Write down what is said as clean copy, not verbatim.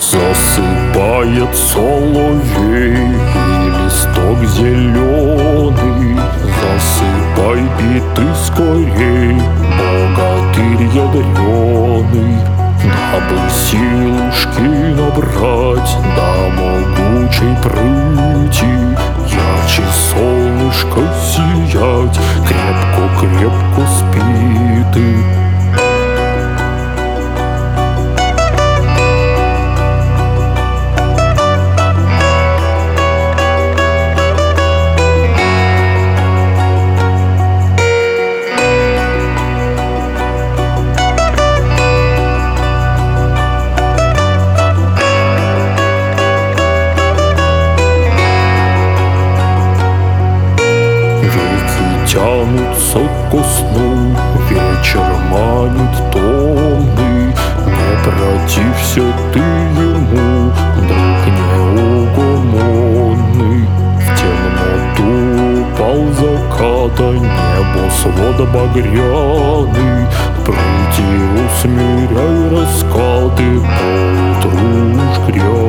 Засыпает соловей и листок зеленый. Засыпай и ты скорей, богатырь ядреный, дабы силушки набрать, да могучей прыти ярче солнышко сиять. Крепко-крепко спи ты. Тянутся ко сну, вечер манит томный. Не протився ты ему, друг неугомонный. В темноту упал заката небосвод багряный. Прыти усмиряй раскаты, поутру уж грязь.